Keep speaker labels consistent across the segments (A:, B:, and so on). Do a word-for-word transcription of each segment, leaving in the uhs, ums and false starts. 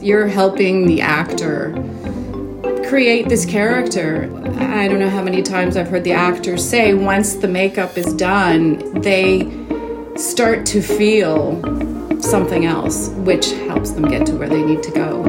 A: You're helping the actor create this character. I don't know how many times I've heard the actors say once the makeup is done, they start to feel something else, which helps them get to where they need to go.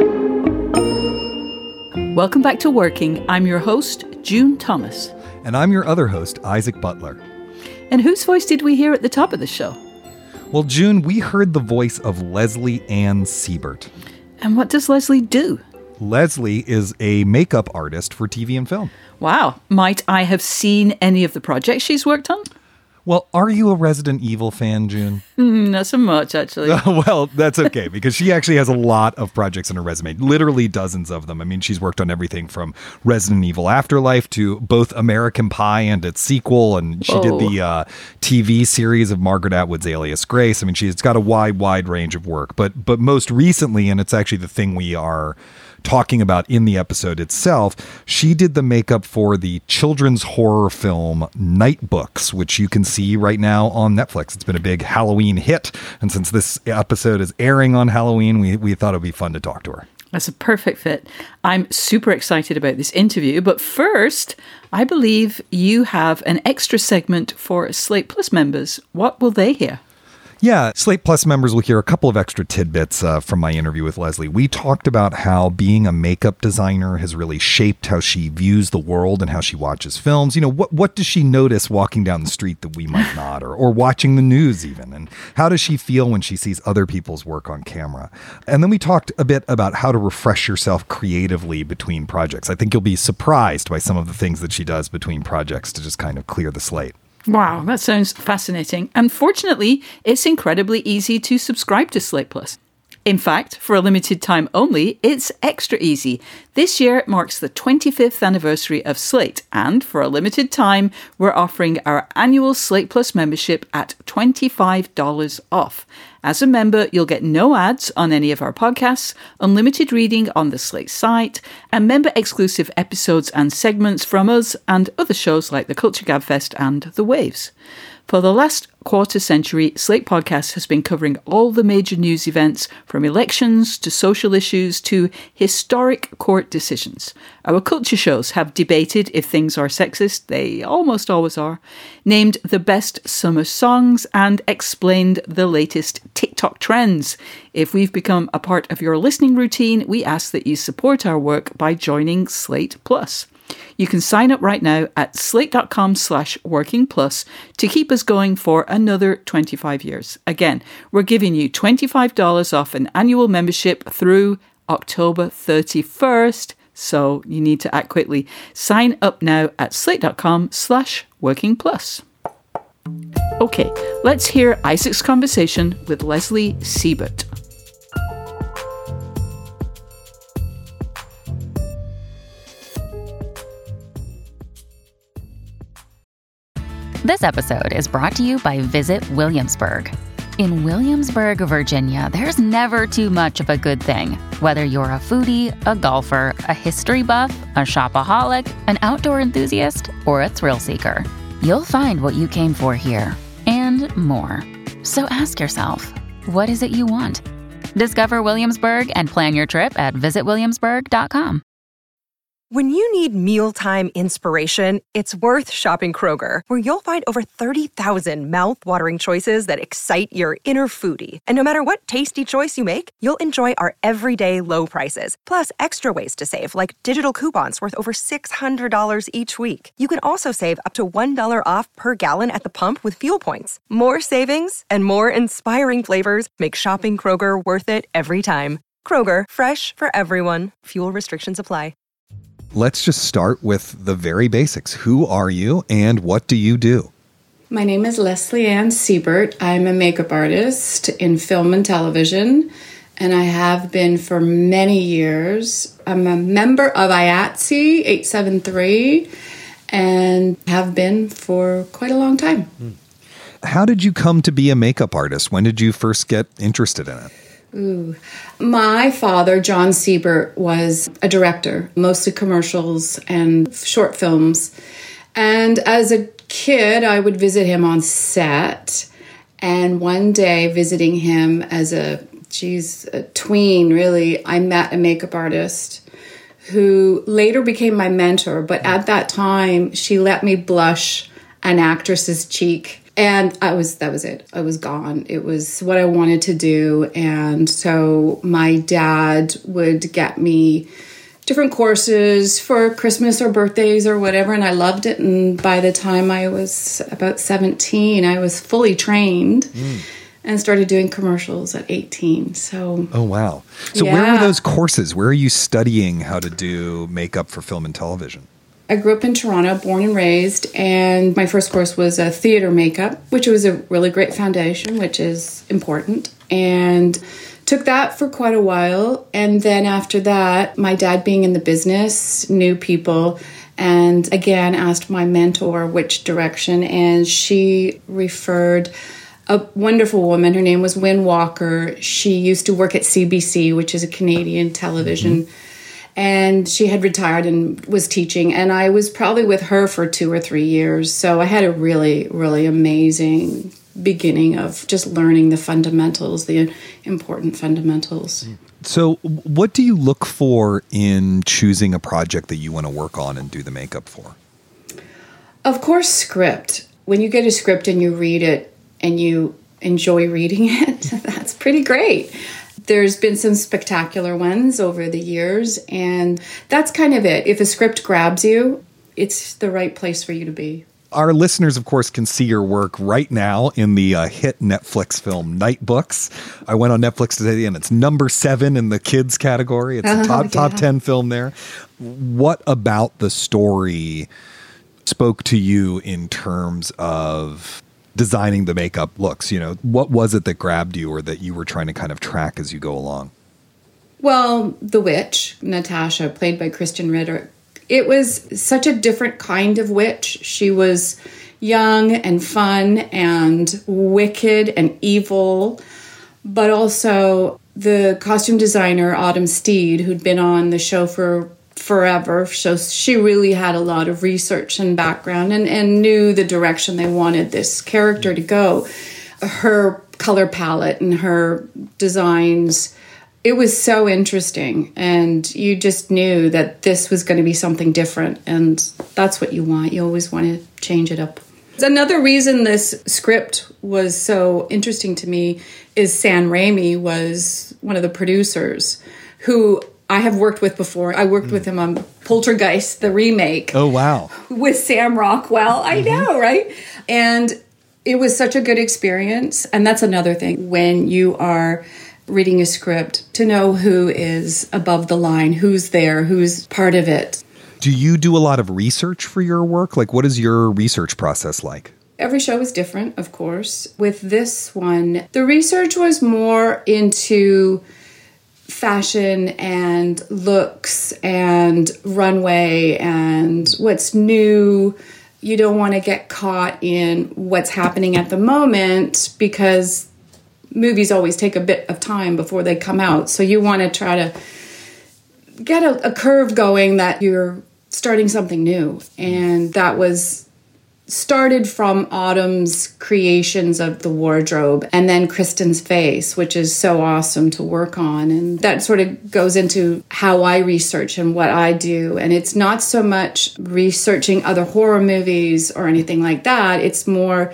B: Welcome back to Working. I'm your host, June Thomas.
C: And I'm your other host, Isaac Butler.
B: And whose voice did we hear at the top of the show?
C: Well, June, we heard the voice of Leslie Ann Siebert.
B: And what does Leslie do?
C: Leslie is a makeup artist for T V and film.
B: Wow. Might I have seen any of the projects she's worked on?
C: Well, are you a Resident Evil fan, June?
B: Mm, not so much, actually.
C: Well, that's okay, because she actually has a lot of projects in her resume, literally dozens of them. I mean, she's worked on everything from Resident Evil Afterlife to both American Pie and its sequel, and she
B: Whoa.
C: did the uh, T V series of Margaret Atwood's Alias Grace. I mean, she's got a wide, wide range of work, but but most recently, and it's actually the thing we are talking about in the episode itself, she did the makeup for the children's horror film Night Books, which you can see right now on Netflix. It's been a big Halloween hit, and since this episode is airing on Halloween, we, we thought it would be fun to talk to her.
B: That's a perfect fit. I'm super excited about this interview, but first, I believe you have an extra segment for Slate Plus members. What will they hear?
C: Yeah, Slate Plus members will hear a couple of extra tidbits uh, from my interview with Leslie. We talked about how being a makeup designer has really shaped how she views the world and how she watches films. You know, what what does she notice walking down the street that we might not, or, or watching the news even? And how does she feel when she sees other people's work on camera? And then we talked a bit about how to refresh yourself creatively between projects. I think you'll be surprised by some of the things that she does between projects to just kind of clear the slate.
B: Wow, that sounds fascinating. And fortunately, it's incredibly easy to subscribe to Slate Plus. In fact, for a limited time only, it's extra easy. This year marks the twenty-fifth anniversary of Slate, and for a limited time, we're offering our annual Slate Plus membership at twenty-five dollars off. As a member, you'll get no ads on any of our podcasts, unlimited reading on the Slate site, and member-exclusive episodes and segments from us and other shows like the Culture Gabfest and The Waves. For the last quarter century, Slate Podcast has been covering all the major news events, from elections to social issues to historic court decisions. Our culture shows have debated if things are sexist, they almost always are, named the best summer songs, and explained the latest TikTok trends. If we've become a part of your listening routine, we ask that you support our work by joining Slate Plus. You can sign up right now at slate.com slash working plus to keep us going for another twenty-five years. Again, we're giving you twenty-five dollars off an annual membership through October thirty-first, so you need to act quickly. Sign up now at slate.com slash working plus. Okay, let's hear Isaac's conversation with Leslie Siebert.
D: This episode is brought to you by Visit Williamsburg. In Williamsburg, Virginia, there's never too much of a good thing. Whether you're a foodie, a golfer, a history buff, a shopaholic, an outdoor enthusiast, or a thrill seeker, you'll find what you came for here and more. So ask yourself, what is it you want? Discover Williamsburg and plan your trip at visit williamsburg dot com.
E: When you need mealtime inspiration, it's worth shopping Kroger, where you'll find over thirty thousand mouth-watering choices that excite your inner foodie. And no matter what tasty choice you make, you'll enjoy our everyday low prices, plus extra ways to save, like digital coupons worth over six hundred dollars each week. You can also save up to one dollar off per gallon at the pump with fuel points. More savings and more inspiring flavors make shopping Kroger worth it every time. Kroger, fresh for everyone. Fuel restrictions apply.
C: Let's just start with the very basics. Who are you and what do you do?
A: My name is Leslie Ann Siebert. I'm a makeup artist in film and television, and I have been for many years. I'm a member of I A T S E eight seven three and have been for quite a long time.
C: How did you come to be a makeup artist? When did you first get interested in it?
A: Ooh. My father, John Siebert, was a director, mostly commercials and short films. And as a kid, I would visit him on set. And one day, visiting him as a geez, a tween, really, I met a makeup artist who later became my mentor. But at that time, she let me blush an actress's cheek. And I was, that was it. I was gone. It was what I wanted to do. And so my dad would get me different courses for Christmas or birthdays or whatever. And I loved it. And by the time I was about seventeen, I was fully trained mm. and started doing commercials at eighteen. So,
C: oh, wow. So
A: yeah.
C: Where were those courses? Where are you studying how to do makeup for film and television?
A: I grew up in Toronto, born and raised, and my first course was a theater makeup, which was a really great foundation, which is important, and took that for quite a while. And then after that, my dad being in the business, knew people, and again asked my mentor which direction, and she referred a wonderful woman. Her name was Wynne Walker. She used to work at C B C, which is a Canadian television mm-hmm. And she had retired and was teaching. And I was probably with her for two or three years. So I had a really, really amazing beginning of just learning the fundamentals, the important fundamentals.
C: So what do you look for in choosing a project that you want to work on and do the makeup for?
A: Of course, script. When you get a script and you read it and you enjoy reading it, that's pretty great. There's been some spectacular ones over the years, and that's kind of it. If a script grabs you, it's the right place for you to be.
C: Our listeners, of course, can see your work right now in the uh, hit Netflix film Night Books. I went on Netflix today, and it's number seven in the kids category. It's a top, yeah. top ten film there. What about the story spoke to you in terms of designing the makeup looks? You know, what was it that grabbed you or that you were trying to kind of track as you go along?
A: Well, the witch, Natasha, played by Kristen Ritter. It was such a different kind of witch. She was young and fun and wicked and evil, but also the costume designer, Autumn Steed, who'd been on the show for forever. So she really had a lot of research and background and, and knew the direction they wanted this character to go. Her color palette and her designs, it was so interesting. And you just knew that this was going to be something different. And that's what you want. You always want to change it up. Another reason this script was so interesting to me is Sam Raimi was one of the producers who I have worked with before. I worked mm. with him on Poltergeist, the remake.
C: Oh, wow.
A: With Sam Rockwell. I mm-hmm. know, right? And it was such a good experience. And that's another thing. When you are reading a script, to know who is above the line, who's there, who's part of it.
C: Do you do a lot of research for your work? Like, what is your research process like?
A: Every show is different, of course. With this one, the research was more into fashion and looks and runway and what's new. You don't want to get caught in what's happening at the moment because movies always take a bit of time before they come out. So you want to try to get a, a curve going that you're starting something new. And that was started from Autumn's creations of the wardrobe and then Kristen's face, which is so awesome to work on. And that sort of goes into how I research and what I do. And it's not so much researching other horror movies or anything like that. It's more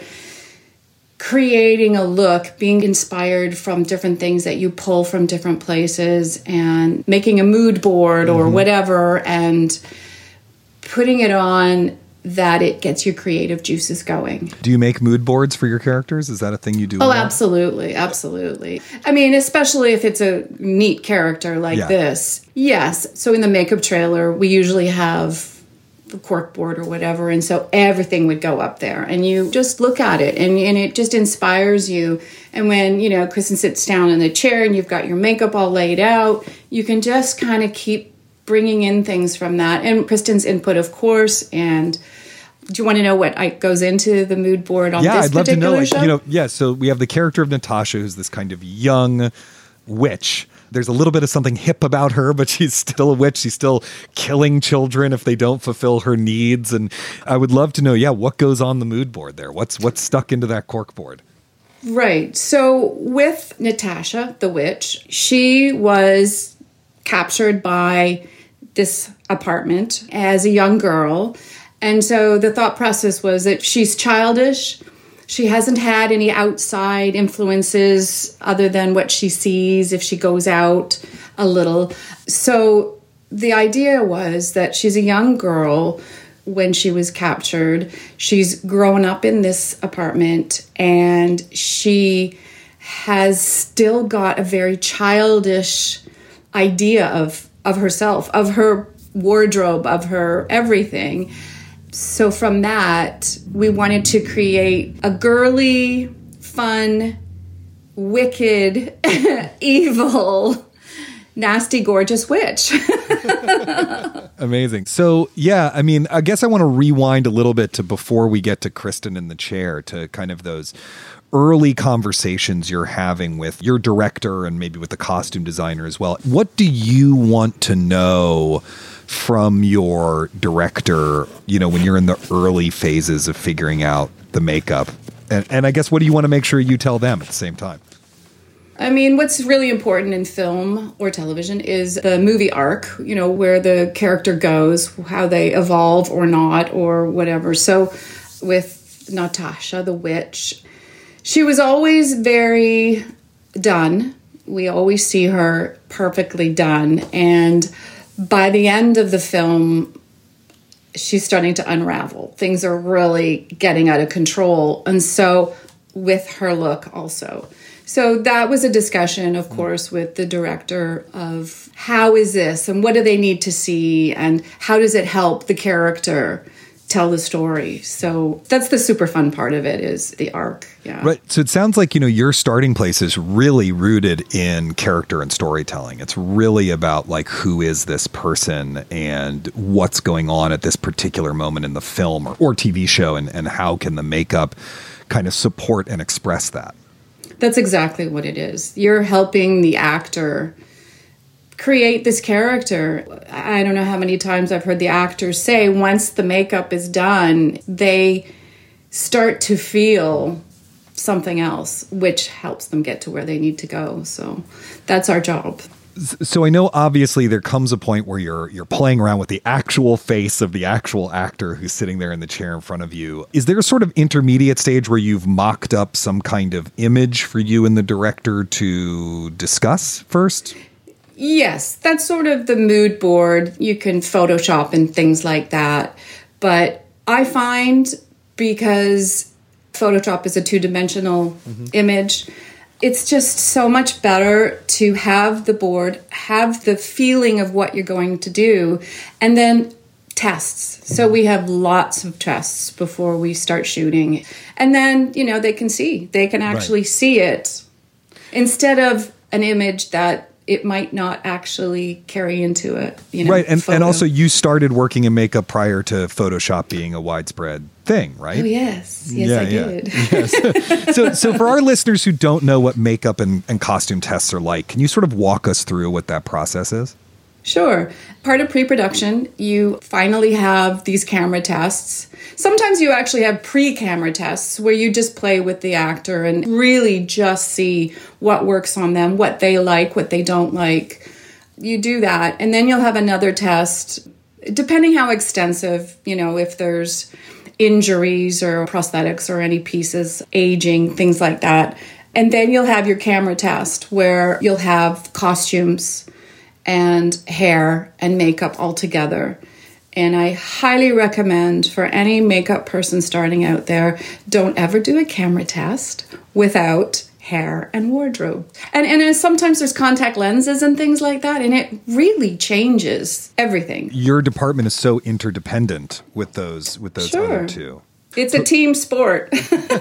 A: creating a look, being inspired from different things that you pull from different places and making a mood board or mm-hmm. whatever and putting it on that it gets your creative juices going.
C: Do you make mood boards for your characters? Is that a thing you do?
A: Oh, absolutely. Absolutely. I mean, especially if it's a neat character like yeah. this. Yes. So in the makeup trailer, we usually have the cork board or whatever. And so everything would go up there and you just look at it and, and it just inspires you. And when, you know, Kristen sits down in the chair and you've got your makeup all laid out, you can just kind of keep bringing in things from that. And Kristen's input, of course. And do you want to know what I, goes into the mood board on
C: yeah,
A: this
C: I'd love
A: particular
C: to know, like,
A: show?
C: You know, yeah, so we have the character of Natasha, who's this kind of young witch. There's a little bit of something hip about her, but she's still a witch. She's still killing children if they don't fulfill her needs. And I would love to know, yeah, what goes on the mood board there? What's what's stuck into that cork board?
A: Right. So with Natasha, the witch, she was captured by this apartment as a young girl. And so the thought process was that she's childish. She hasn't had any outside influences other than what she sees if she goes out a little. So the idea was that she's a young girl when she was captured. She's grown up in this apartment and she has still got a very childish idea of, of herself, of her wardrobe, of her everything. So from that, we wanted to create a girly, fun, wicked, evil, nasty, gorgeous witch.
C: Amazing. So, yeah, I mean, I guess I want to rewind a little bit to before we get to Kristen in the chair, to kind of those early conversations you're having with your director and maybe with the costume designer as well. What do you want to know from your director, you know, when you're in the early phases of figuring out the makeup? And, and I guess, what do you want to make sure you tell them at the same time?
A: I mean, what's really important in film or television is the movie arc, you know, where the character goes, how they evolve or not, or whatever. So with Natasha, the witch, she was always very done. We always see her perfectly done. And by the end of the film, she's starting to unravel. Things are really getting out of control. And so with her look also. So that was a discussion, of course, with the director of how is this and what do they need to see and how does it help the character tell the story. So that's the super fun part of it, is the arc. Yeah.
C: Right. So it sounds like, you know, your starting place is really rooted in character and storytelling. It's really about like, who is this person and what's going on at this particular moment in the film or, or T V show, and, and how can the makeup kind of support and express that?
A: That's exactly what it is. You're helping the actor create this character. I don't know how many times I've heard the actors say once the makeup is done, they start to feel something else, which helps them get to where they need to go. So that's our job.
C: So I know obviously there comes a point where you're you're playing around with the actual face of the actual actor who's sitting there in the chair in front of you. Is there a sort of intermediate stage where you've mocked up some kind of image for you and the director to discuss first?
A: Yes, that's sort of the mood board. You can Photoshop and things like that. But I find, because Photoshop is a two-dimensional mm-hmm. image, it's just so much better to have the board, have the feeling of what you're going to do, and then tests. So we have lots of tests before we start shooting. And then, you know, they can see. They can actually right. see it instead of an image that it might not actually carry into it. You know,
C: right. And,
A: photo.
C: and also you started working in makeup prior to Photoshop being a widespread thing, right?
A: Oh, yes. Yes,
C: yeah,
A: I
C: yeah.
A: did.
C: Yes. so, so for our listeners who don't know what makeup and, and costume tests are like, can you sort of walk us through what that process is?
A: Sure. Part of pre-production, you finally have these camera tests. Sometimes you actually have pre-camera tests where you just play with the actor and really just see what works on them, what they like, what they don't like. You do that. And then you'll have another test, depending how extensive, you know, if there's injuries or prosthetics or any pieces, aging, things like that. And then you'll have your camera test where you'll have costumes and hair and makeup all together. And I highly recommend for any makeup person starting out there, don't ever do a camera test without hair and wardrobe. And and sometimes there's contact lenses and things like that, and it really changes everything.
C: Your department is so interdependent with those with those
A: sure.
C: other two.
A: It's a team sport.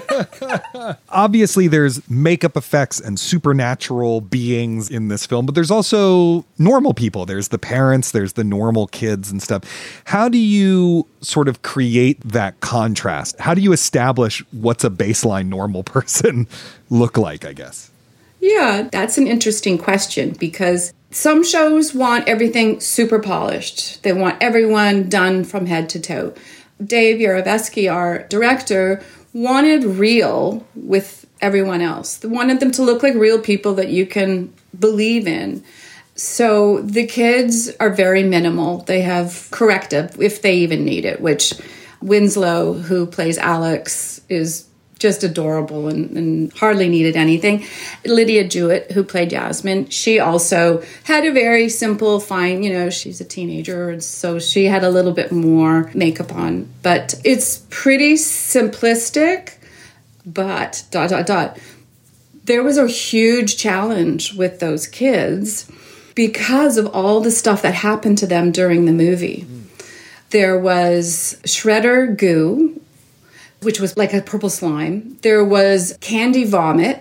C: Obviously, there's makeup effects and supernatural beings in this film, but there's also normal people. There's the parents, there's the normal kids and stuff. How do you sort of create that contrast? How do you establish what's a baseline normal person look like, I guess?
A: Yeah, that's an interesting question, because some shows want everything super polished. They want everyone done from head to toe. Dave Yarovesky, our director, wanted real with everyone else. They wanted them to look like real people that you can believe in. So the kids are very minimal. They have corrective if they even need it, which Winslow, who plays Alex, is just adorable and, and hardly needed anything. Lydia Jewett, who played Yasmin, she also had a very simple, fine, you know, she's a teenager, and so she had a little bit more makeup on. But it's pretty simplistic, but dot, dot, dot. There was a huge challenge with those kids because of all the stuff that happened to them during the movie. Mm. There was shredder goo, which was like a purple slime. There was candy vomit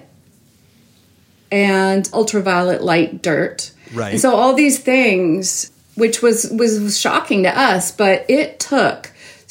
A: and ultraviolet light dirt.
C: Right.
A: And so all these things, which was, was shocking to us, but it took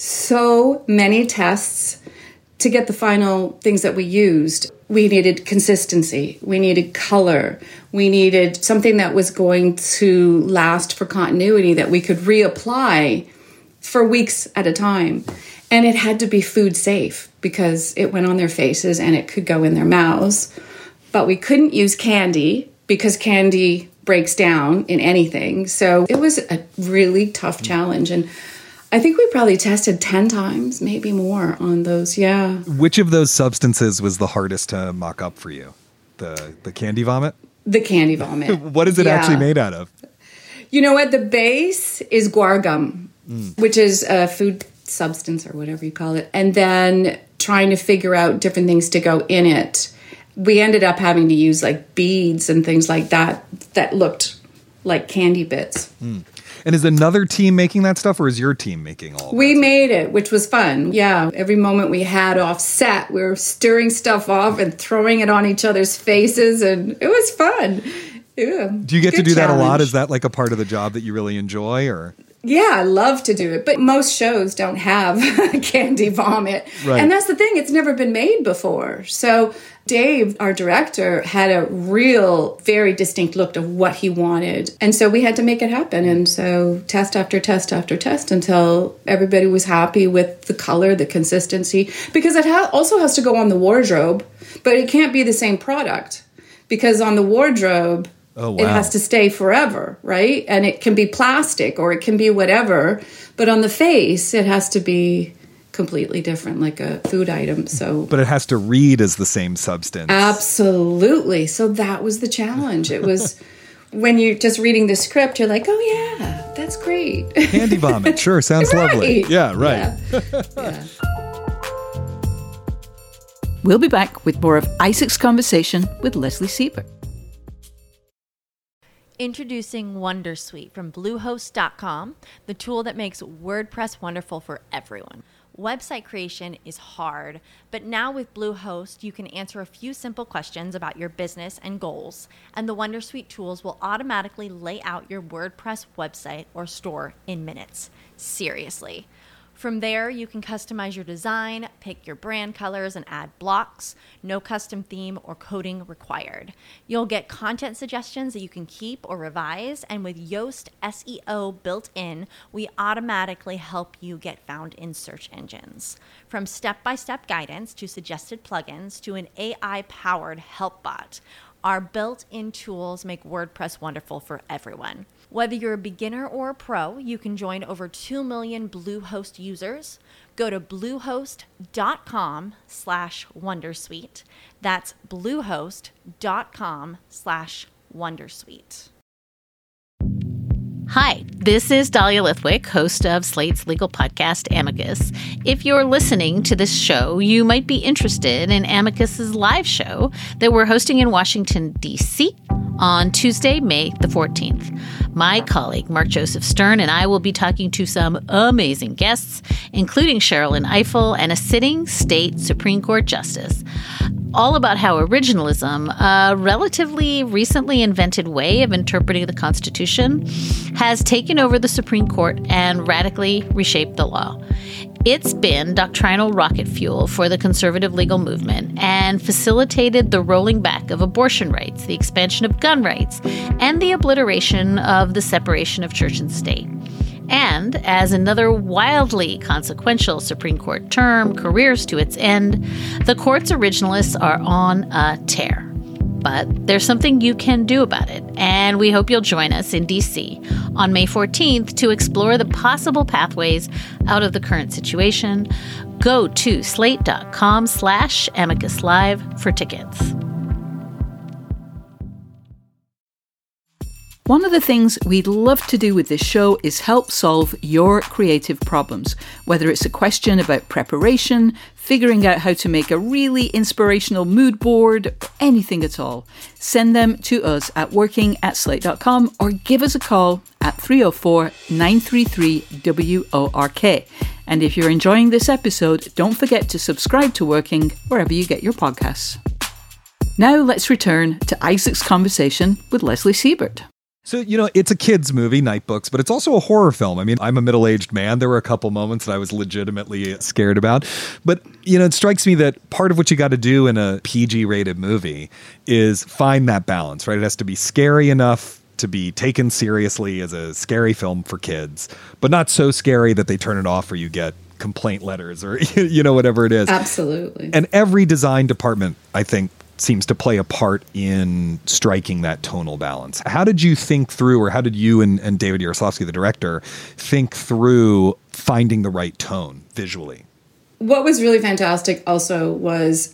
A: so many tests to get the final things that we used. We needed consistency. We needed color. We needed something that was going to last for continuity that we could reapply for weeks at a time. And it had to be food safe because it went on their faces and it could go in their mouths. But we couldn't use candy because candy breaks down in anything. So it was a really tough challenge. And I think we probably tested ten times, maybe more on those. Yeah.
C: Which of those substances was the hardest to mock up for you? The the candy vomit?
A: The candy vomit.
C: What is it yeah. actually made out of?
A: You know what? The base is guar gum, mm. which is a food substance or whatever you call it. And then trying to figure out different things to go in it. We ended up having to use like beads and things like that that looked like candy bits.
C: Mm. And is another team making that stuff, or is your team making all
A: We
C: that
A: made it, which was fun. Yeah. Every moment we had off set, we were stirring stuff off and throwing it on each other's faces, and it was fun. Yeah.
C: Do you get
A: Good
C: to do
A: challenge.
C: that a lot? Is that like a part of the job that you really enjoy, or?
A: Yeah, I love to do it. But most shows don't have candy vomit.
C: Right.
A: And that's the thing. It's never been made before. So Dave, our director, had a real, very distinct look of what he wanted. And so we had to make it happen. And so test after test after test until everybody was happy with the color, the consistency. Because it ha- also has to go on the wardrobe, but it can't be the same product. Because on the wardrobe,
C: oh, wow.
A: it has to stay forever, right? And it can be plastic or it can be whatever. But on the face, it has to be completely different, like a food item. So,
C: but it has to read as the same substance.
A: Absolutely. So that was the challenge. It was when you're just reading the script, you're like, oh yeah, that's great.
C: Candy vomit. Sure. Sounds
A: right.
C: lovely. Yeah, right.
A: Yeah. Yeah.
B: We'll be back with more of Isaac's conversation with Leslie Siebert.
F: Introducing Wondersuite from Bluehost dot com, the tool that makes WordPress wonderful for everyone. Website creation is hard, but now with Bluehost, you can answer a few simple questions about your business and goals, and the Wondersuite tools will automatically lay out your WordPress website or store in minutes. Seriously. From there, you can customize your design, pick your brand colors, and add blocks. No custom theme or coding required. You'll get content suggestions that you can keep or revise, and with Yoast S E O built in, we automatically help you get found in search engines. From step-by-step guidance to suggested plugins to an A I-powered help bot, our built-in tools make WordPress wonderful for everyone. Whether you're a beginner or a pro, you can join over two million Bluehost users. Go to bluehost.com slash Wondersuite. That's bluehost.com slash Wondersuite.
G: Hi, this is Dahlia Lithwick, host of Slate's legal podcast, Amicus. If you're listening to this show, you might be interested in Amicus's live show that we're hosting in Washington, D C on Tuesday, May the fourteenth. My colleague, Mark Joseph Stern, and I will be talking to some amazing guests, including Sherrilyn Ifill and a sitting state Supreme Court justice, all about how originalism, a relatively recently invented way of interpreting the Constitution, has taken over the Supreme Court and radically reshaped the law. It's been doctrinal rocket fuel for the conservative legal movement and facilitated the rolling back of abortion rights, the expansion of gun rights, and the obliteration of the separation of church and state. And as another wildly consequential Supreme Court term careers to its end, the court's originalists are on a tear. But there's something you can do about it, and we hope you'll join us in D C on May fourteenth to explore the possible pathways out of the current situation. Go to slate.com slash amicus live for tickets.
B: One of the things we'd love to do with this show is help solve your creative problems, whether it's a question about preparation, figuring out how to make a really inspirational mood board, or anything at all. Send them to us at working at slate dot com or give us a call at three oh four, nine three three, W O R K. And if you're enjoying this episode, don't forget to subscribe to Working wherever you get your podcasts. Now let's return to Isaac's conversation with Leslie Siebert.
C: So, you know, it's a kid's movie, Night Books, but it's also a horror film. I mean, I'm a middle-aged man. There were a couple moments that I was legitimately scared about. But, you know, it strikes me that part of what you got to do in a P G-rated movie is find that balance, right? It has to be scary enough to be taken seriously as a scary film for kids, but not so scary that they turn it off or you get complaint letters or, you know, whatever it is.
A: Absolutely.
C: And every design department, I think, seems to play a part in striking that tonal balance. How did you think through, or how did you and, and David Yaroslavsky, the director, think through finding the right tone visually?
A: What was really fantastic also was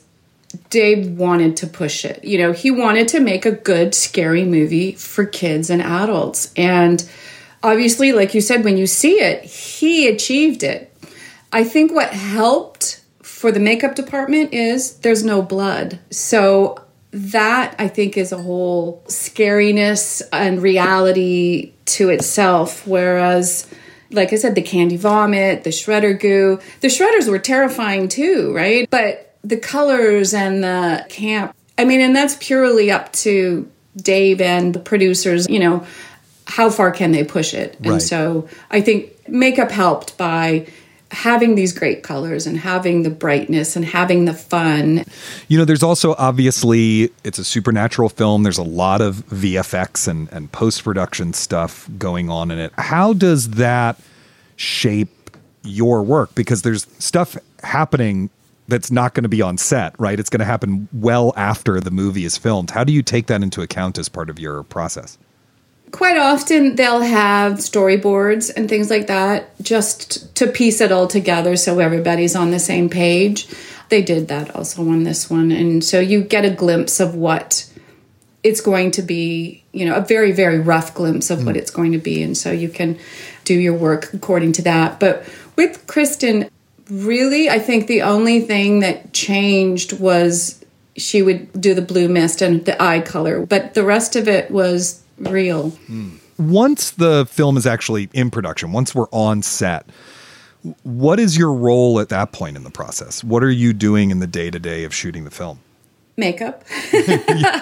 A: Dave wanted to push it. You know, he wanted to make a good, scary movie for kids and adults. And obviously, like you said, when you see it, he achieved it. I think what helped for the makeup department is there's no blood. So that, I think, is a whole scariness and reality to itself. Whereas, like I said, the candy vomit, the shredder goo, the shredders were terrifying too, right? But the colors and the camp, I mean, and that's purely up to Dave and the producers, you know, how far can they push it?
C: Right.
A: And so I think makeup helped by having these great colors and having the brightness and having the fun.
C: You know, there's also obviously, it's a supernatural film. There's a lot of V F X and, and post-production stuff going on in it. How does that shape your work? Because there's stuff happening that's not going to be on set, right? It's going to happen well after the movie is filmed. How do you take that into account as part of your process?
A: Quite often they'll have storyboards and things like that just to piece it all together so everybody's on the same page. They did that also on this one. And so you get a glimpse of what it's going to be, you know, a very, very rough glimpse of mm. what it's going to be. And so you can do your work according to that. But with Kristen, really, I think the only thing that changed was she would do the blue mist and the eye color. But the rest of it was real.
C: Mm. Once the film is actually in production, once we're on set, what is your role at that point in the process? What are you doing in the day-to-day of shooting the film?
A: Makeup.
C: I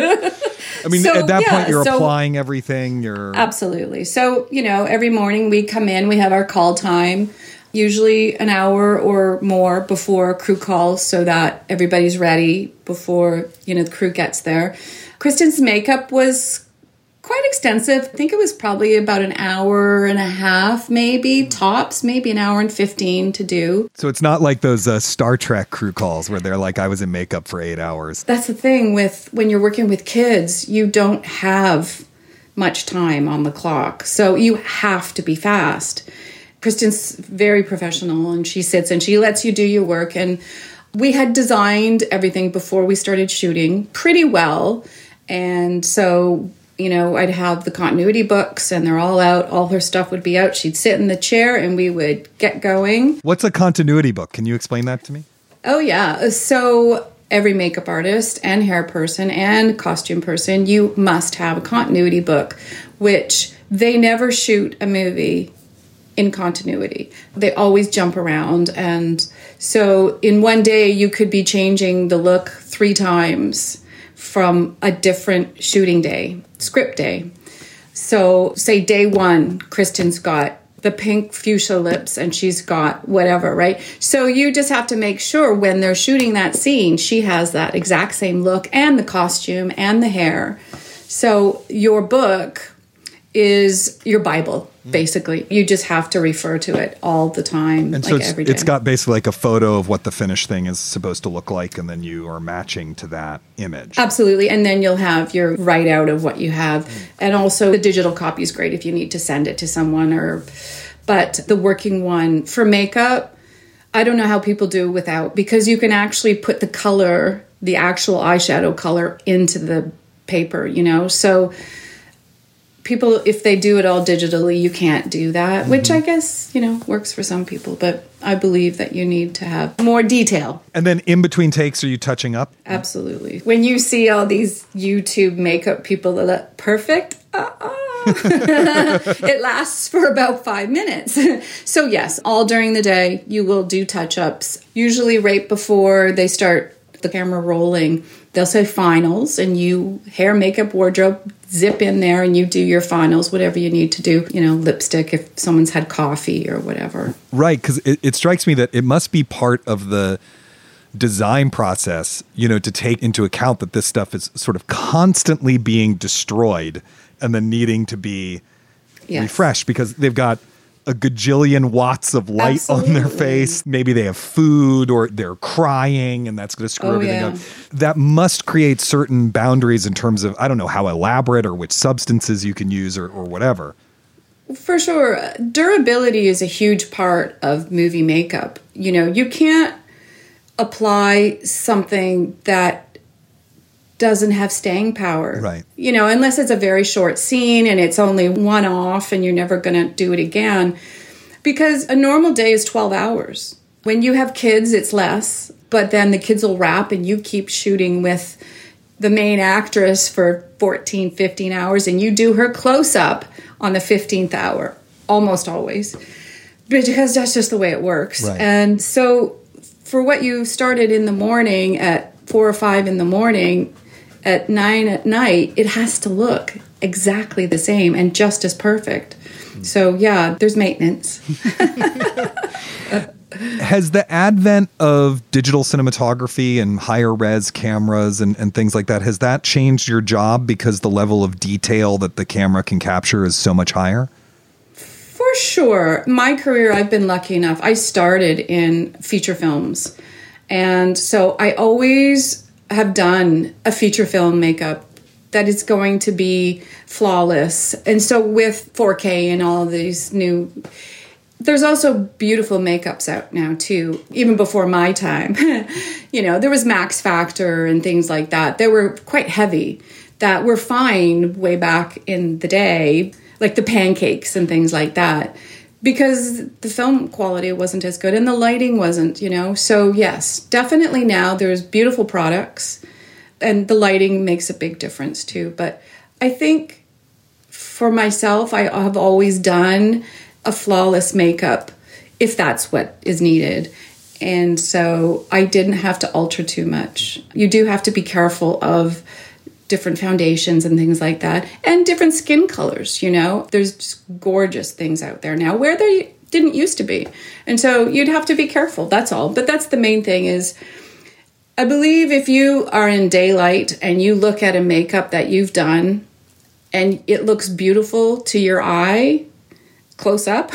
C: mean, so, at that yeah, point, you're so, applying everything. You're
A: Absolutely. So, you know, every morning we come in, we have our call time, usually an hour or more before crew calls so that everybody's ready before, you know, the crew gets there. Kristen's makeup was quite extensive. I think it was probably about an hour and a half, maybe, tops, maybe an hour and fifteen to do.
C: So it's not like those uh, Star Trek crew calls where they're like, I was in makeup for eight hours.
A: That's the thing with when you're working with kids, you don't have much time on the clock. So you have to be fast. Kristen's very professional and she sits and she lets you do your work. And we had designed everything before we started shooting pretty well. And so, you know, I'd have the continuity books and they're all out. All her stuff would be out. She'd sit in the chair and we would get going.
C: What's a continuity book? Can you explain that to me?
A: Oh, yeah. So every makeup artist and hair person and costume person, you must have a continuity book, which they never shoot a movie in continuity. They always jump around. And so in one day, you could be changing the look three times from a different shooting day, script day. So say day one, Kristen's got the pink fuchsia lips and she's got whatever, right? So you just have to make sure when they're shooting that scene, she has that exact same look and the costume and the hair. So your book is your Bible, basically. You just have to refer to it all the time,
C: and
A: like
C: so it's,
A: every day.
C: It's got basically like a photo of what the finished thing is supposed to look like, and then you are matching to that image.
A: Absolutely. And then you'll have your write out of what you have. Mm. And also the digital copy is great if you need to send it to someone. Or, but the working one for makeup, I don't know how people do without, because you can actually put the color, the actual eyeshadow color into the paper, you know? So people, if they do it all digitally, you can't do that, mm-hmm. which I guess, you know, works for some people. But I believe that you need to have more detail.
C: And then in between takes, are you touching up?
A: Absolutely. When you see all these YouTube makeup people that look perfect, uh-uh. It lasts for about five minutes. So yes, all during the day, you will do touch-ups. Usually right before they start the camera rolling, they'll say finals, and you hair, makeup, wardrobe, zip in there and you do your finals, whatever you need to do, you know, lipstick if someone's had coffee or whatever.
C: Right, because it, it strikes me that it must be part of the design process, you know, to take into account that this stuff is sort of constantly being destroyed and then needing to be yes. refreshed, because they've got a gajillion watts of light Absolutely. On their face. Maybe they have food or they're crying, and that's going to screw
A: oh,
C: everything
A: yeah.
C: up. That must create certain boundaries in terms of, I don't know, how elaborate or which substances you can use or, or whatever.
A: For sure. Durability is a huge part of movie makeup. You know, you can't apply something that doesn't have staying power.
C: Right.
A: You know, unless it's a very short scene and it's only one off and you're never going to do it again. Because a normal day is twelve hours. When you have kids, it's less. But then the kids will wrap and you keep shooting with the main actress for fourteen, fifteen hours, and you do her close-up on the fifteenth hour, almost always. Because that's just the way it works.
C: Right.
A: And so for what you started in the morning at four or five in the morning, at nine at night, it has to look exactly the same and just as perfect. Mm. So yeah, there's maintenance.
C: Has the advent of digital cinematography and higher res cameras and, and things like that, has that changed your job because the level of detail that the camera can capture is so much higher?
A: For sure. My career, I've been lucky enough. I started in feature films. And so I always have done a feature film makeup that is going to be flawless. And so with four K and all of these new, there's also beautiful makeups out now too, even before my time. You know, there was Max Factor and things like that. They were quite heavy that were fine way back in the day, like the pancakes and things like that, because the film quality wasn't as good and the lighting wasn't, you know. So yes, definitely now there's beautiful products and the lighting makes a big difference too. But I think for myself, I have always done a flawless makeup if that's what is needed. And so I didn't have to alter too much. You do have to be careful of different foundations and things like that, and different skin colors, you know. There's just gorgeous things out there now where there didn't used to be. And so you'd have to be careful, that's all. But that's the main thing is, I believe if you are in daylight and you look at a makeup that you've done and it looks beautiful to your eye, close up,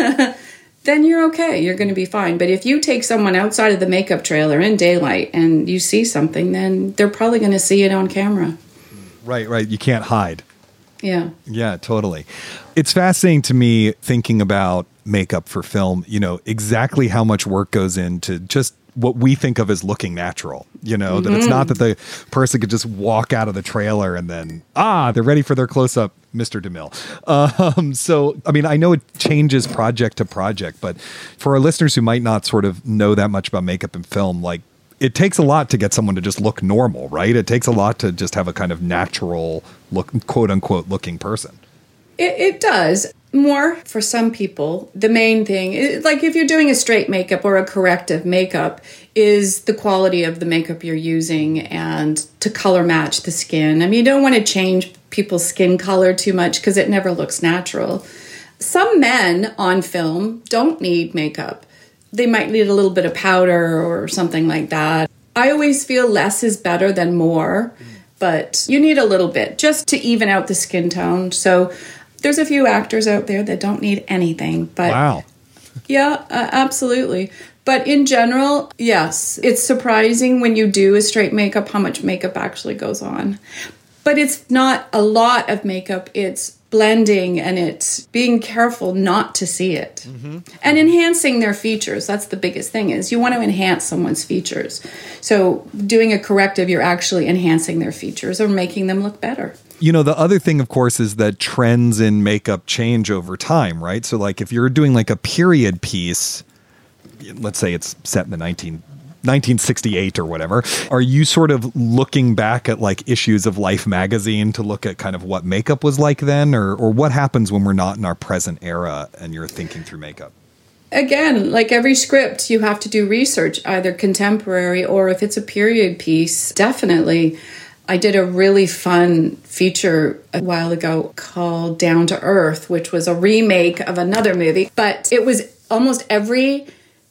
A: then you're okay, you're going to be fine. But if you take someone outside of the makeup trailer in daylight and you see something, then they're probably going to see it on camera.
C: Right, right. You can't hide.
A: Yeah.
C: Yeah, totally. It's fascinating to me thinking about makeup for film, you know, exactly how much work goes into just what we think of as looking natural, you know, mm-hmm. that it's not that the person could just walk out of the trailer and then, ah, they're ready for their close-up Mister DeMille. Um, so, I mean, I know it changes project to project, but for our listeners who might not sort of know that much about makeup and film, like, it takes a lot to get someone to just look normal, right? It takes a lot to just have a kind of natural look, quote unquote, looking person.
A: It, it does. More for some people. The main thing, like if you're doing a straight makeup or a corrective makeup, is the quality of the makeup you're using and to color match the skin. I mean, you don't want to change people's skin color too much because it never looks natural. Some men on film don't need makeup. They might need a little bit of powder or something like that. I always feel less is better than more, but you need a little bit just to even out the skin tone. So There's a few actors out there that don't need anything, but
C: wow.
A: Yeah, uh, absolutely. But in general, yes, it's surprising when you do a straight makeup how much makeup actually goes on. But it's not a lot of makeup. It's blending and it's being careful not to see it. Mm-hmm. And enhancing their features. That's the biggest thing is you want to enhance someone's features. So doing a corrective, you're actually enhancing their features or making them look better.
C: You know, the other thing, of course, is that trends in makeup change over time, right? So like if you're doing like a period piece, let's say it's set in the nineteen sixty-eight or whatever, are you sort of looking back at like issues of Life magazine to look at kind of what makeup was like then? Or, or what happens when we're not in our present era and you're thinking through makeup?
A: Again, like every script, you have to do research, either contemporary or if it's a period piece, definitely. I did a really fun feature a while ago called Down to Earth, which was a remake of another movie, but it was almost every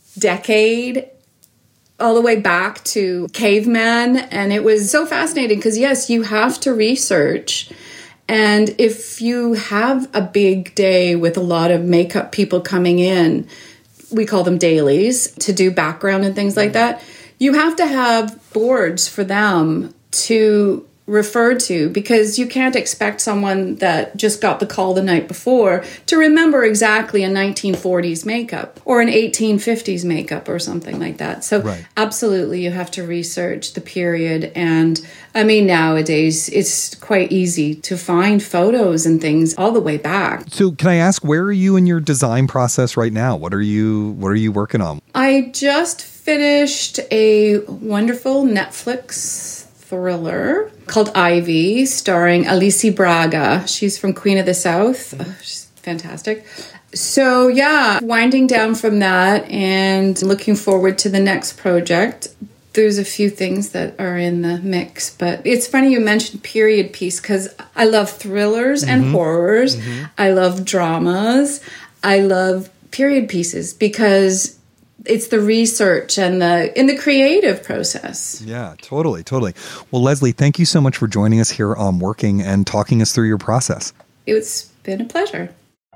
A: decade all the way back to caveman. And it was so fascinating because, yes, you have to research. And if you have a big day with a lot of makeup people coming in, we call them dailies, to do background and things like that, you have to have boards for them to refer to, because you can't expect someone that just got the call the night before to remember exactly a nineteen forties makeup or an eighteen fifties makeup or something like that. So right. Absolutely, you have to research the period. And I mean, nowadays, it's quite easy to find photos and things all the way back.
C: So can I ask, where are you in your design process right now? What are you, what are you working on?
A: I just finished a wonderful Netflix thriller called Ivy, starring Alicia Braga. She's from Queen of the South. Oh, she's fantastic. So yeah, winding down from that and looking forward to the next project. There's a few things that are in the mix, but it's funny you mentioned period piece because I love thrillers mm-hmm. and horrors. Mm-hmm. I love dramas. I love period pieces because it's the research and the in the creative process.
C: Yeah, totally, totally. Well, Leslie, thank you so much for joining us here on Working and talking us through your process.
A: It's been a pleasure.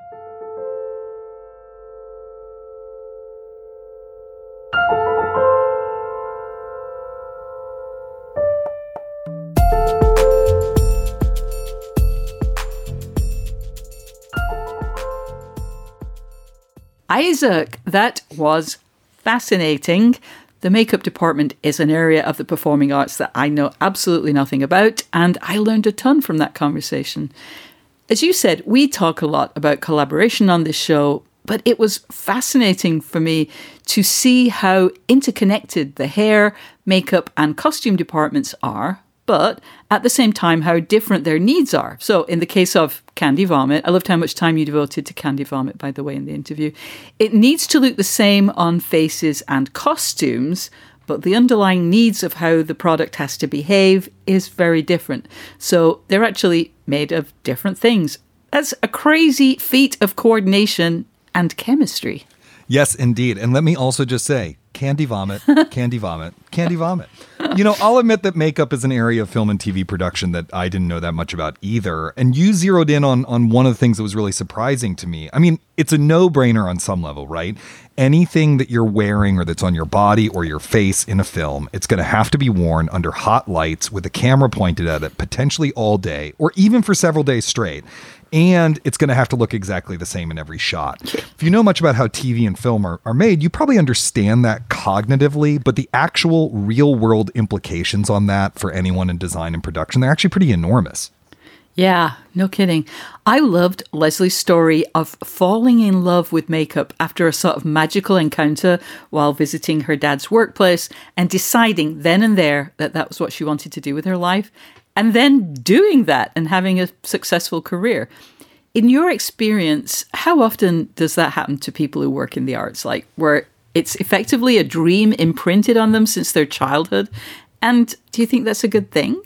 B: Isaac, that was fascinating. The makeup department is an area of the performing arts that I know absolutely nothing about, and I learned a ton from that conversation. As you said, we talk a lot about collaboration on this show, but it was fascinating for me to see how interconnected the hair, makeup, and costume departments are, but at the same time, how different their needs are. So in the case of Candy Vomit, I loved how much time you devoted to Candy Vomit, by the way, in the interview. It needs to look the same on faces and costumes, but the underlying needs of how the product has to behave is very different. So they're actually made of different things. That's a crazy feat of coordination and chemistry.
C: Yes, indeed. And let me also just say, Candy Vomit, Candy Vomit, Candy Vomit. You know, I'll admit that makeup is an area of film and T V production that I didn't know that much about either. And you zeroed in on, on one of the things that was really surprising to me. I mean, it's a no-brainer on some level, right? Anything that you're wearing or that's on your body or your face in a film, it's going to have to be worn under hot lights with a camera pointed at it, potentially all day or even for several days straight. And it's going to have to look exactly the same in every shot. If you know much about how T V and film are, are made, you probably understand that cognitively, but the actual real world implications on that for anyone in design and production, they're actually pretty enormous.
B: Yeah, no kidding. I loved Leslie's story of falling in love with makeup after a sort of magical encounter while visiting her dad's workplace and deciding then and there that that was what she wanted to do with her life. And then doing that and having a successful career. In your experience, how often does that happen to people who work in the arts? Like where it's effectively a dream imprinted on them since their childhood? And do you think that's a good thing?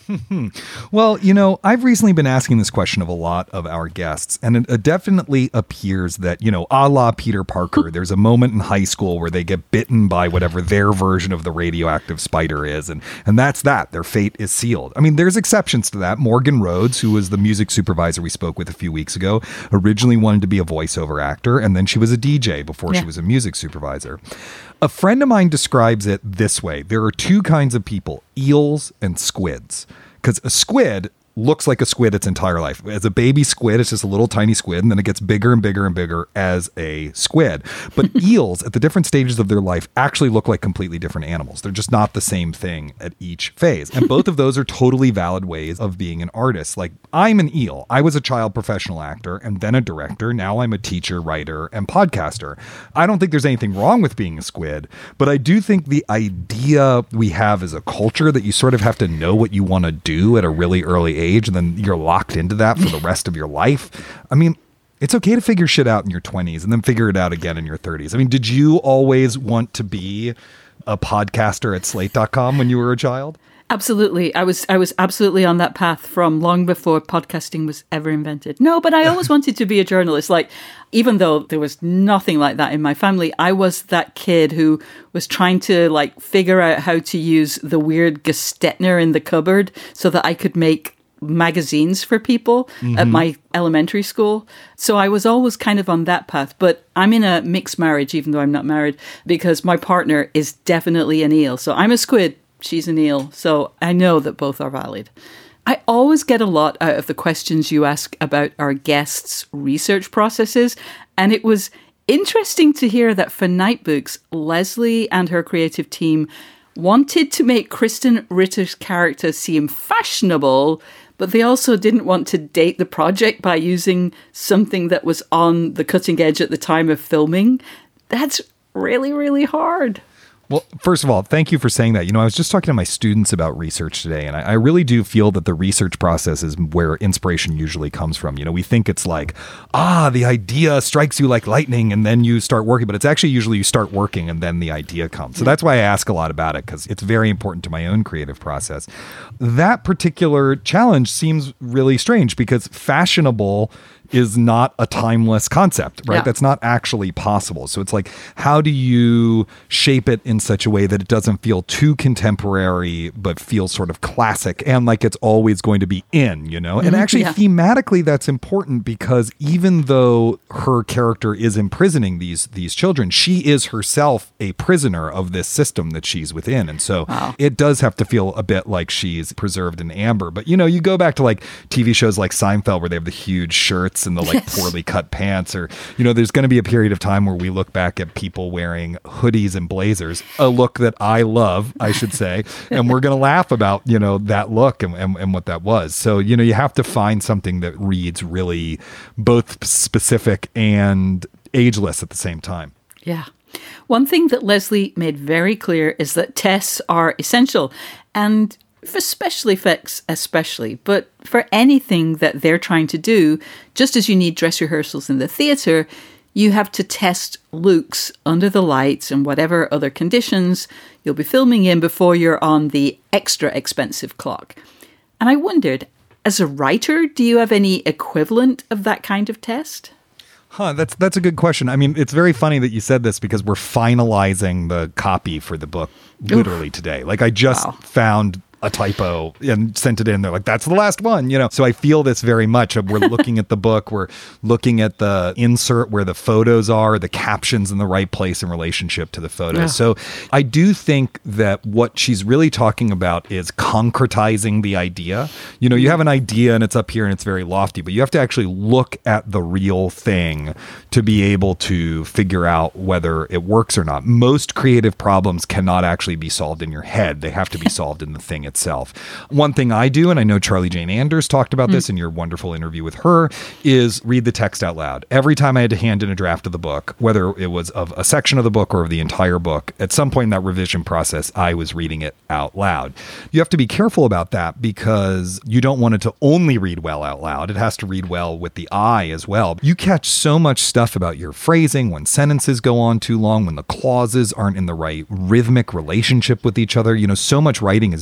C: Well, you know, I've recently been asking this question of a lot of our guests, and it, it definitely appears that, you know, a la Peter Parker, there's a moment in high school where they get bitten by whatever their version of the radioactive spider is, and, and that's that. Their fate is sealed. I mean, there's exceptions to that. Morgan Rhodes, who was the music supervisor we spoke with a few weeks ago, originally wanted to be a voiceover actor, and then she was a D J before yeah. she was a music supervisor. A friend of mine describes it this way. There are two kinds of people, eels and squids. Because a squid looks like a squid its entire life. As a baby squid, it's just a little tiny squid, and then it gets bigger and bigger and bigger as a squid. But eels, at the different stages of their life, actually look like completely different animals. They're just not the same thing at each phase. And both of those are totally valid ways of being an artist. Like, I'm an eel. I was a child professional actor and then a director. Now I'm a teacher, writer, and podcaster. I don't think there's anything wrong with being a squid, but I do think the idea we have as a culture that you sort of have to know what you want to do at a really early age, age and then you're locked into that for the rest of your life. I mean, it's okay to figure shit out in your twenties and then figure it out again in your thirties. I mean, did you always want to be a podcaster at slate dot com when you were a child?
B: Absolutely. I was I was absolutely on that path from long before podcasting was ever invented. No, but I always wanted to be a journalist. Like, even though there was nothing like that in my family, I was that kid who was trying to like figure out how to use the weird Gestetner in the cupboard so that I could make magazines for people mm-hmm. at my elementary school. So I was always kind of on that path, but I'm in a mixed marriage, even though I'm not married, because my partner is definitely an eel. So I'm a squid, she's an eel. So I know that both are valid. I always get a lot out of the questions you ask about our guests' research processes. And it was interesting to hear that for Night Books, Leslie and her creative team wanted to make Krysten Ritter's character seem fashionable, but they also didn't want to date the project by using something that was on the cutting edge at the time of filming. That's really, really hard.
C: Well, first of all, thank you for saying that. You know, I was just talking to my students about research today, and I, I really do feel that the research process is where inspiration usually comes from. You know, we think it's like, ah, the idea strikes you like lightning, and then you start working, but it's actually usually you start working and then the idea comes. So that's why I ask a lot about it, because it's very important to my own creative process. That particular challenge seems really strange because fashionable is not a timeless concept, right? Yeah. That's not actually possible. So it's like, how do you shape it in such a way that it doesn't feel too contemporary, but feels sort of classic and like it's always going to be in, you know? Mm-hmm. And actually, yeah. thematically, that's important because even though her character is imprisoning these, these children, she is herself a prisoner of this system that she's within. And so wow. it does have to feel a bit like she's preserved in amber. But, you know, you go back to like T V shows like Seinfeld where they have the huge shirts and the like yes. poorly cut pants, or, you know, there's going to be a period of time where we look back at people wearing hoodies and blazers, a look that I love, I should say, and we're going to laugh about, you know, that look and, and, and what that was. So, you know, you have to find something that reads really both specific and ageless at the same time.
B: Yeah. One thing that Leslie made very clear is that tests are essential, and for special effects especially, but for anything that they're trying to do, just as you need dress rehearsals in the theatre, you have to test looks under the lights and whatever other conditions you'll be filming in before you're on the extra expensive clock. And I wondered, as a writer, do you have any equivalent of that kind of test?
C: Huh, that's that's a good question. I mean, it's very funny that you said this because we're finalizing the copy for the book literally Oof. today. Like, I just wow. found a typo and sent it in. They're like, that's the last one, you know? So I feel this very much. We're looking at the book. We're looking at the insert where the photos are, the captions in the right place in relationship to the photos. Yeah. So I do think that what she's really talking about is concretizing the idea. You know, you have an idea and it's up here and it's very lofty, but you have to actually look at the real thing to be able to figure out whether it works or not. Most creative problems cannot actually be solved in your head. They have to be solved in the thing itself. One thing I do, and I know Charlie Jane Anders talked about mm. this in your wonderful interview with her, is read the text out loud. Every time I had to hand in a draft of the book, whether it was of a section of the book or of the entire book, at some point in that revision process, I was reading it out loud. You have to be careful about that because you don't want it to only read well out loud. It has to read well with the eye as well. You catch so much stuff about your phrasing when sentences go on too long, when the clauses aren't in the right rhythmic relationship with each other. You know, so much writing is musical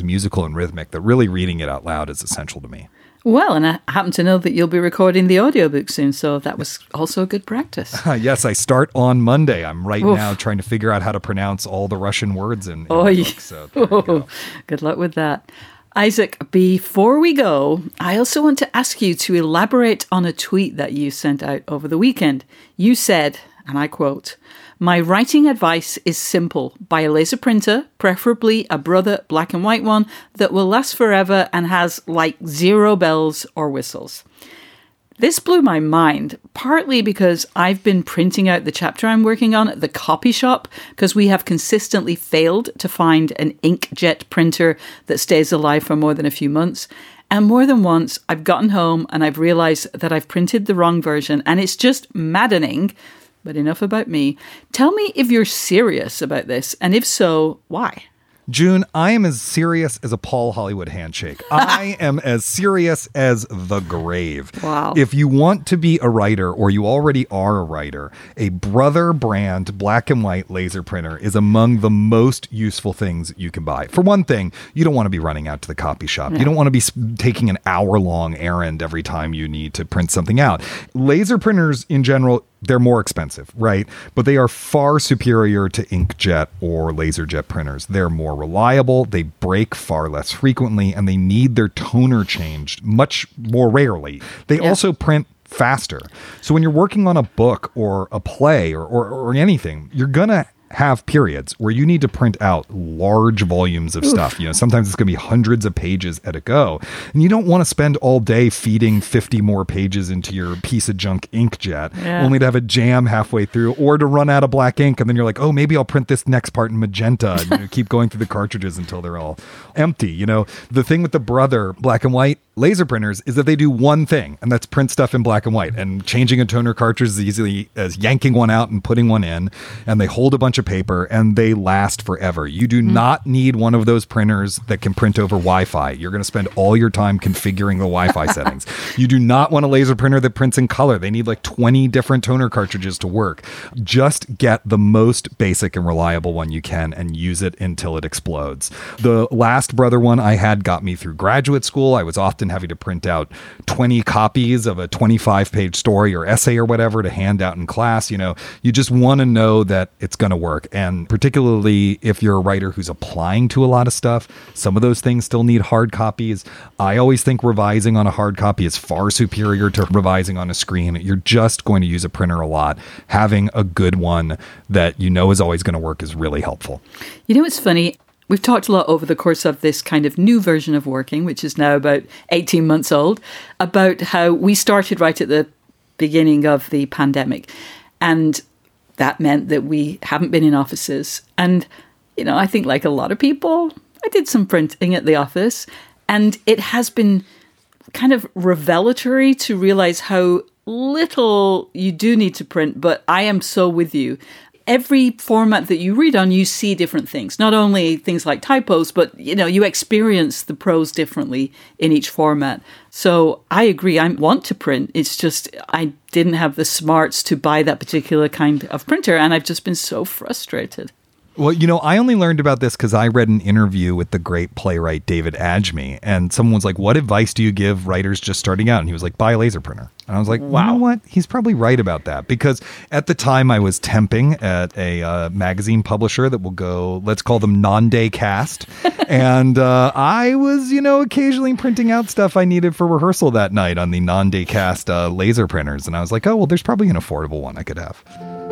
C: beautiful and rhythmic that really reading it out loud is essential to me.
B: Well, and I happen to know that you'll be recording the audiobook soon, so that was also good practice.
C: Yes, I start on Monday. I'm right
B: Oof.
C: now trying to figure out how to pronounce all the Russian words in, in
B: Oh,
C: the
B: yeah.
C: book. So there you go.
B: Good luck with that. Isaac, before we go, I also want to ask you to elaborate on a tweet that you sent out over the weekend. You said, and I quote, "My writing advice is simple. Buy a laser printer, preferably a Brother black and white one that will last forever and has like zero bells or whistles." This blew my mind, partly because I've been printing out the chapter I'm working on at the copy shop because we have consistently failed to find an inkjet printer that stays alive for more than a few months. And more than once, I've gotten home and I've realized that I've printed the wrong version, and it's just maddening. But enough about me. Tell me if you're serious about this, and if so, why?
C: June, I am as serious as a Paul Hollywood handshake. I am as serious as the grave.
B: Wow.
C: If you want to be a writer, or you already are a writer, a Brother brand black and white laser printer is among the most useful things you can buy. For one thing, you don't want to be running out to the copy shop.
B: Yeah.
C: You don't want to be sp- taking an hour-long errand every time you need to print something out. Laser printers in general, they're more expensive, right? But they are far superior to inkjet or laserjet printers. They're more reliable, they break far less frequently, and they need their toner changed much more rarely. They
B: Yeah.
C: also print faster. So when you're working on a book or a play or, or, or anything, you're going to have periods where you need to print out large volumes of Oof. stuff. You know, sometimes it's going to be hundreds of pages at a go. And you don't want to spend all day feeding fifty more pages into your piece of junk inkjet,
B: yeah.
C: only to have a jam halfway through or to run out of black ink. And then you're like, oh, maybe I'll print this next part in magenta and you know, keep going through the cartridges until they're all empty. You know, the thing with the Brother black and white laser printers is that they do one thing, and that's print stuff in black and white. And changing a toner cartridge is easily as yanking one out and putting one in, and they hold a bunch of paper and they last forever. You do mm. not need one of those printers that can print over Wi-Fi. You're going to spend all your time configuring the Wi-Fi settings. You do not want a laser printer that prints in color. They need like twenty different toner cartridges to work. Just get the most basic and reliable one you can and use it until it explodes. The last Brother one I had got me through graduate school. I was often having to print out twenty copies of a twenty-five page story or essay or whatever to hand out in class. You know, you just want to know that it's going to work. And particularly if you're a writer who's applying to a lot of stuff, some of those things still need hard copies. I always think revising on a hard copy is far superior to revising on a screen. You're just going to use a printer a lot. Having a good one that you know is always going to work is really helpful.
B: You know, it's funny. We've talked a lot over the course of this kind of new version of working, which is now about eighteen months old, about how we started right at the beginning of the pandemic. And that meant that we haven't been in offices. And, you know, I think like a lot of people, I did some printing at the office. And it has been kind of revelatory to realize how little you do need to print. But I am so with you. Every format that you read on, you see different things. Not only things like typos, but, you know, you experience the prose differently in each format. So I agree. I want to print. It's just I didn't have the smarts to buy that particular kind of printer, and I've just been so frustrated.
C: Well, you know, I only learned about this because I read an interview with the great playwright David Adjemi, and someone was like, what advice do you give writers just starting out? And he was like, buy a laser printer. And I was like, wow. You know what? He's probably right about that, because at the time I was temping at a uh, magazine publisher that will go, let's call them non-day cast. and uh, I was, you know, occasionally printing out stuff I needed for rehearsal that night on the non-day cast uh, laser printers. And I was like, oh, well, there's probably an affordable one I could have.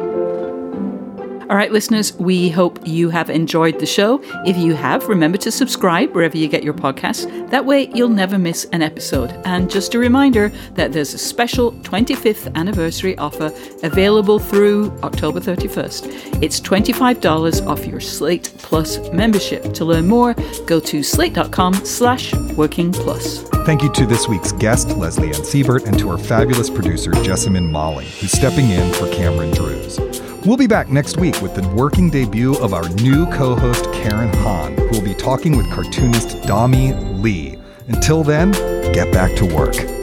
B: All right, listeners, we hope you have enjoyed the show. If you have, remember to subscribe wherever you get your podcasts. That way, you'll never miss an episode. And just a reminder that there's a special twenty-fifth anniversary offer available through October thirty-first. It's twenty-five dollars off your Slate Plus membership. To learn more, go to slate.com slash working plus.
C: Thank you to this week's guest, Lesley Ann Siebert, and to our fabulous producer, Jessamine Molly, who's stepping in for Cameron Drews. We'll be back next week with the working debut of our new co-host, Karen Hahn, who will be talking with cartoonist Dami Lee. Until then, get back to work.